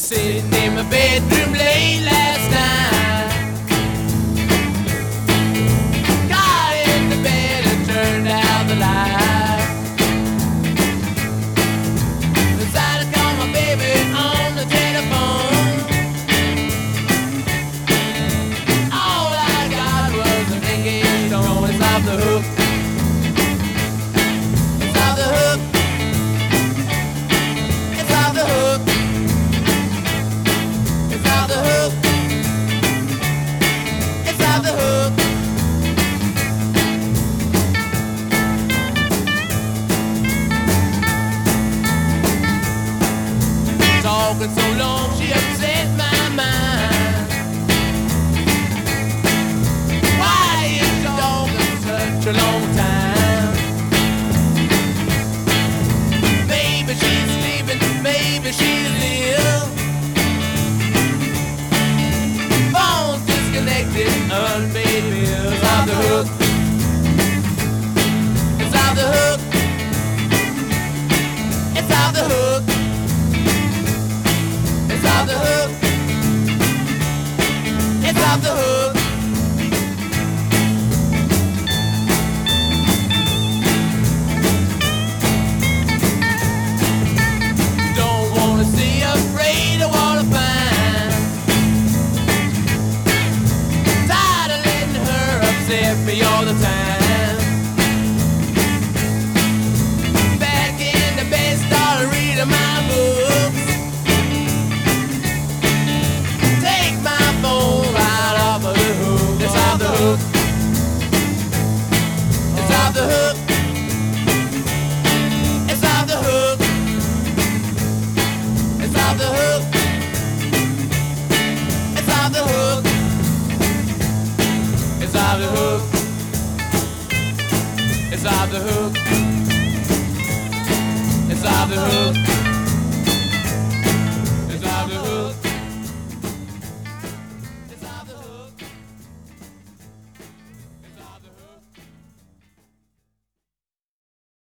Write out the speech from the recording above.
sitting in my bedroom late last night. Got in the bed and turned out the light. Decided to call my baby on the telephone. All I got was a engaged on. It's off the hook. It's off the hook. It's off the hook. It's off the hook. It's off the hook. Talking so long, she upset my mind. Why is she talking such a long time? Maybe she's sleeping, maybe she's ill. Phone's disconnected, unpaid bills. Off the hook. It's off the hook. It's off the hook. It's off the hook. It's off the hook. Don't wanna see, afraid of what I find. Tired of letting her upset me all the time. Back in the bed, started reading my books. Take my phone right off of the hook. It's off the hook. It's off the hook. It's off the hook. It's off the hook. It's off the hook. It's off the hook. It's off the hook. It's off the hook.